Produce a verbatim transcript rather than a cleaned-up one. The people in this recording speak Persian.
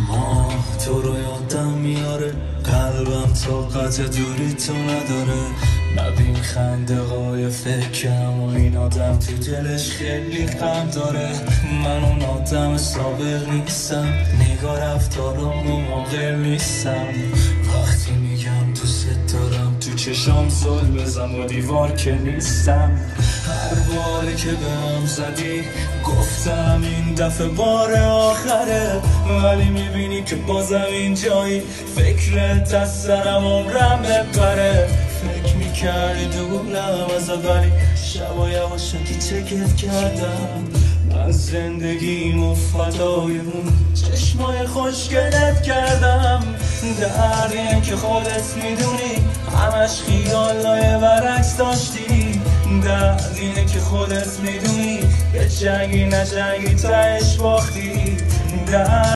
ما تو رو یادم میاره، قلبم طاقت دوری تو نداره. نبین خنده های فکرم و این آدم تو دلش خیلی غم داره. من اون آدم سابق نیستم، نگاه رفتارم و موقع نیستم. وقتی میگم دوست دارم تو چشام زل بزن و دیوار که نیستم. هر باره که بهم زدی گفتم این دفعه بار آخره، ولی میبینی که بازم این جایی فکرت از سرم عمرم ببره. فکر میکردی دورم ازت ولی شبا یواشکی چکت کردم. من زندگیم و فدای اون چشمای خوشگلت کردم. درد اینه که خودت میدونی همش خیالای برعکس داشتی. درد اینه که خودت میدونی یه جنگی نه جنگی تهش باختی. درد